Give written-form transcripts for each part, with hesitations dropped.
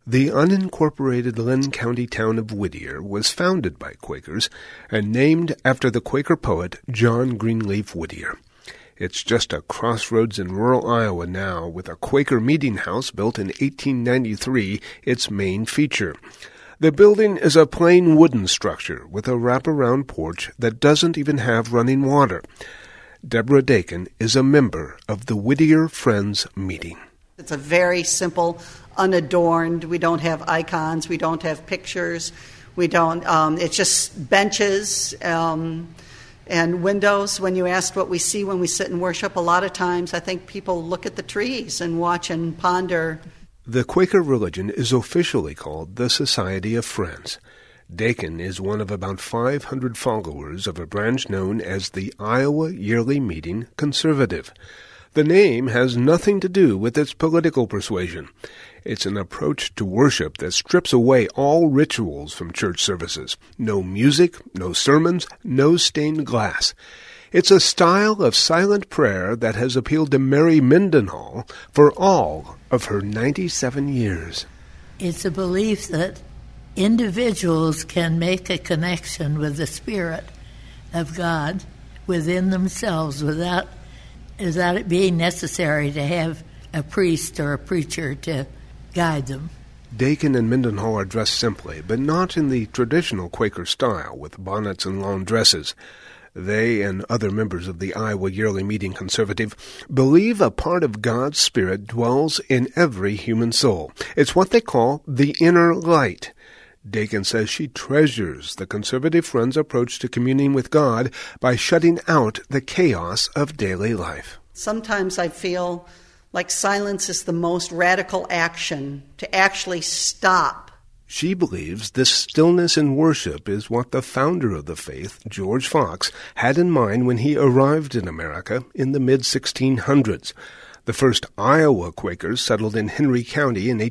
The unincorporated Lynn County town of Whittier was founded by Quakers and named after the Quaker poet John Greenleaf Whittier. It's just a crossroads in rural Iowa now, with a Quaker meeting house built in 1893 its main feature. The building is a plain wooden structure with a wraparound porch that doesn't even have running water. Deborah Dakin is a member of the Whittier Friends Meeting. It's a very simple, unadorned. We don't have icons. We don't have pictures. We don't. It's just benches and windows. When you asked what we see when we sit and worship, a lot of times I think people look at the trees and watch and ponder. The Quaker religion is officially called the Society of Friends. Dakin is one of about 500 followers of a branch known as the Iowa Yearly Meeting Conservative. The name has nothing to do with its political persuasion. It's an approach to worship that strips away all rituals from church services. No music, no sermons, no stained glass. It's a style of silent prayer that has appealed to Mary Mendenhall for all of her 97 years. It's a belief that individuals can make a connection with the Spirit of God within themselves without it being necessary to have a priest or a preacher to guide them. Dakin and Mendenhall are dressed simply, but not in the traditional Quaker style, with bonnets and long dresses. They and other members of the Iowa Yearly Meeting Conservative believe a part of God's Spirit dwells in every human soul. It's what they call the inner light. Dakin says she treasures the Conservative Friends' approach to communing with God by shutting out the chaos of daily life. Sometimes I feel like silence is the most radical action, to actually stop. She believes this stillness in worship is what the founder of the faith, George Fox, had in mind when he arrived in America in the mid-1600s. The first Iowa Quakers settled in Henry County in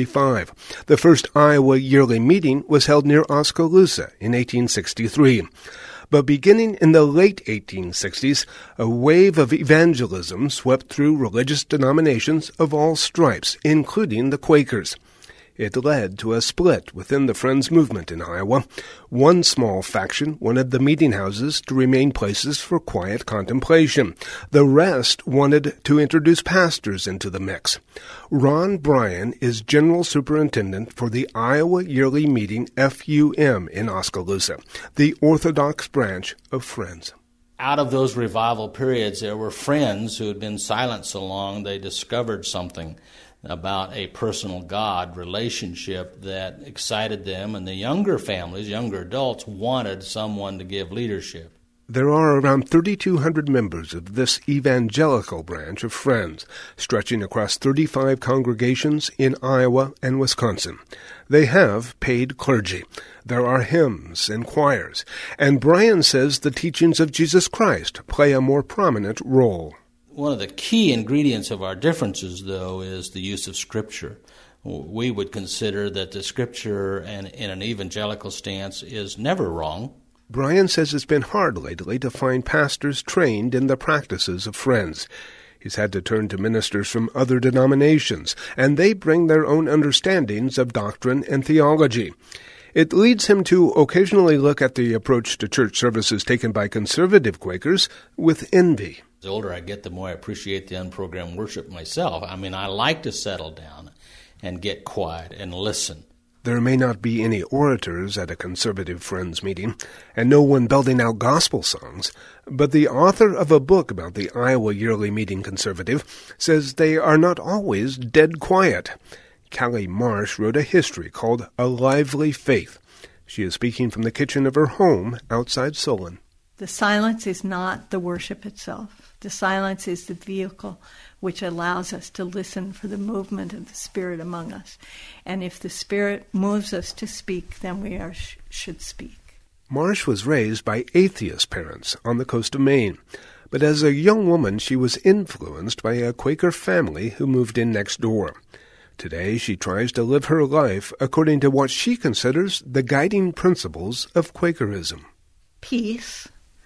1835. The first Iowa Yearly Meeting was held near Oskaloosa in 1863. But beginning in the late 1860s, a wave of evangelism swept through religious denominations of all stripes, including the Quakers. It led to a split within the Friends movement in Iowa. One small faction wanted the meeting houses to remain places for quiet contemplation. The rest wanted to introduce pastors into the mix. Ron Bryan is General Superintendent for the Iowa Yearly Meeting FUM in Oskaloosa, the Orthodox branch of Friends. Out of those revival periods, there were friends who had been silent so long they discovered something about a personal God relationship that excited them, and the younger families, younger adults, wanted someone to give leadership. There are around 3,200 members of this evangelical branch of Friends, stretching across 35 congregations in Iowa and Wisconsin. They have paid clergy. There are hymns and choirs, and Bryan says the teachings of Jesus Christ play a more prominent role. One of the key ingredients of our differences, though, is the use of Scripture. We would consider that the Scripture, and in an evangelical stance, is never wrong. Bryan says it's been hard lately to find pastors trained in the practices of Friends. He's had to turn to ministers from other denominations, and they bring their own understandings of doctrine and theology. It leads him to occasionally look at the approach to church services taken by conservative Quakers with envy. The older I get, the more I appreciate the unprogrammed worship myself. I mean, I like to settle down and get quiet and listen. There may not be any orators at a Conservative Friends meeting, and no one belting out gospel songs, but the author of a book about the Iowa Yearly Meeting Conservative says they are not always dead quiet. Callie Marsh wrote a history called A Lively Faith. She is speaking from the kitchen of her home outside Solon. The silence is not the worship itself. The silence is the vehicle which allows us to listen for the movement of the Spirit among us. And if the Spirit moves us to speak, then we should speak. Marsh was raised by atheist parents on the coast of Maine. But as a young woman, she was influenced by a Quaker family who moved in next door. Today, she tries to live her life according to what she considers the guiding principles of Quakerism. Peace,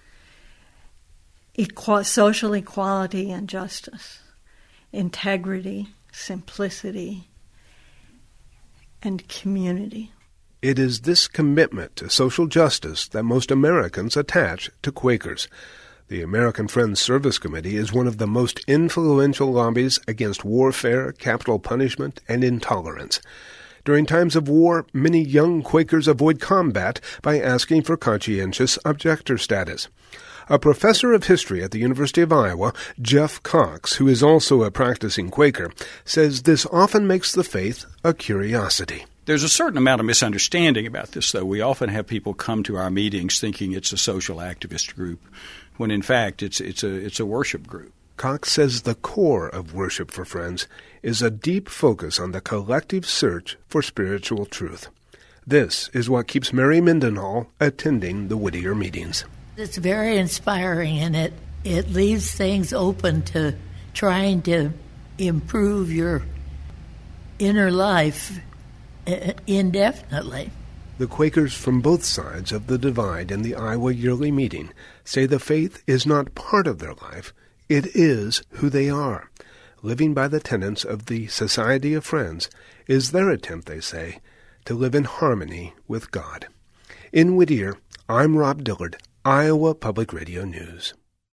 social equality and justice, integrity, simplicity, and community. It is this commitment to social justice that most Americans attach to Quakers. The American Friends Service Committee is one of the most influential lobbies against warfare, capital punishment, and intolerance. During times of war, many young Quakers avoid combat by asking for conscientious objector status. A professor of history at the University of Iowa, Jeff Cox, who is also a practicing Quaker, says this often makes the faith a curiosity. There's a certain amount of misunderstanding about this, though. We often have people come to our meetings thinking it's a social activist group, when in fact it's a worship group. Cox says the core of Worship for Friends is a deep focus on the collective search for spiritual truth. This is what keeps Mary Mendenhall attending the Whittier meetings. It's very inspiring, and it leaves things open to trying to improve your inner life indefinitely. The Quakers from both sides of the divide in the Iowa yearly meeting say the faith is not part of their life, it is who they are. Living by the tenets of the Society of Friends is their attempt, they say, to live in harmony with God. In Whittier, I'm Rob Dillard, Iowa Public Radio News.